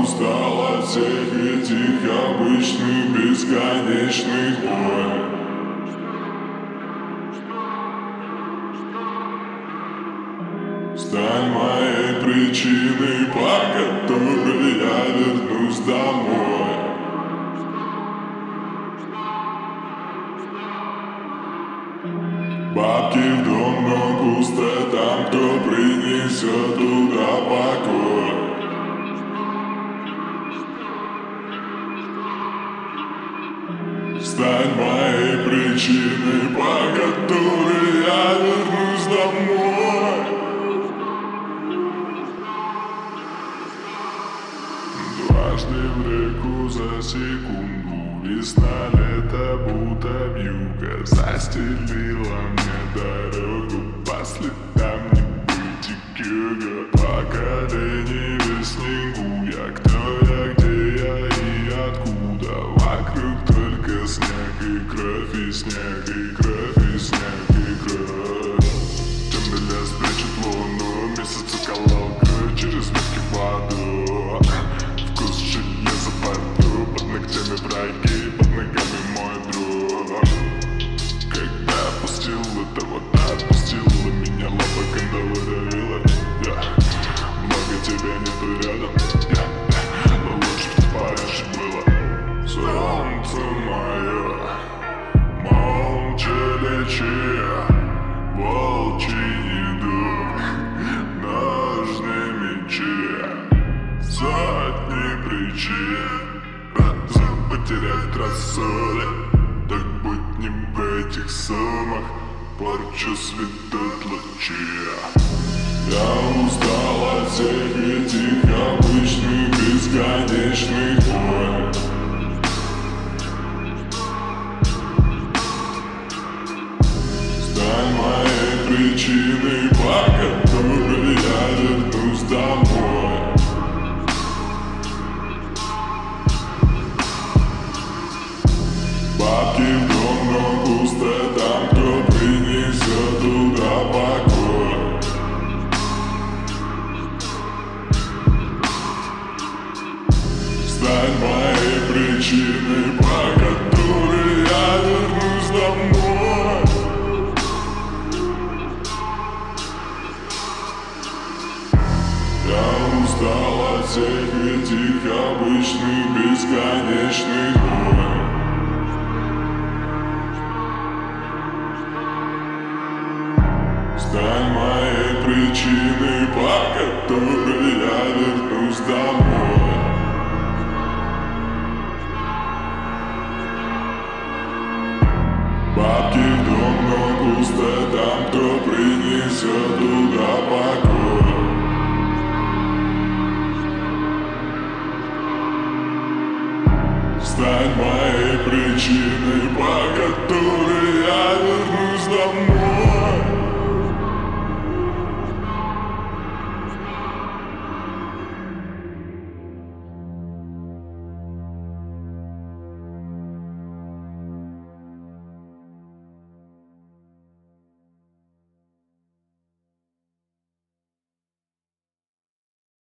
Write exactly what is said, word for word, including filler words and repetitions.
устал от всех этих обычных бесконечных войн. Стань моей причиной, по которой я вернусь домой. Бабки в дом, но пусто там, кто принесет туда покой. Стань моей причиной, по которой я вернусь домой. Дважды в реку за секунду, весна, лето, будто вьюга застелила мне дорогу по следам небытия. Поколение в снегу, я кто я, где я и откуда. Вокруг только снег и кровь, и снег, и кровь, и снег, и кровь. Темный лес прячет луну, месяц укололка через ветки в воду. Вкус железа во рту, под ногтями враги, под ногами мой друг. Когда отпустил это вода, отпустила меня лапа, когда выдавила. Я много тебя нету рядом, я, но лучше в Париже было. Солнце мое, молча лечи, волчий недуг, ножны мечи, сотни причин разом потерять рассудок. Так будем в этих сумах, порчу светут лучи. Я устал от всех этих обычных бесконечных войн. Стань моей причиной, по которой я вернусь домой. Бабки в дом, но пусто там, кто принесет туда покой. Стань моей причиной, по которой я вернусь домой. Я устал от всех этих обычных бесконечных войн. Стань моей причиной, по которой я вернусь домой. Бабки в дом, но пусто там, кто принесет туда покой. Стань моей причиной,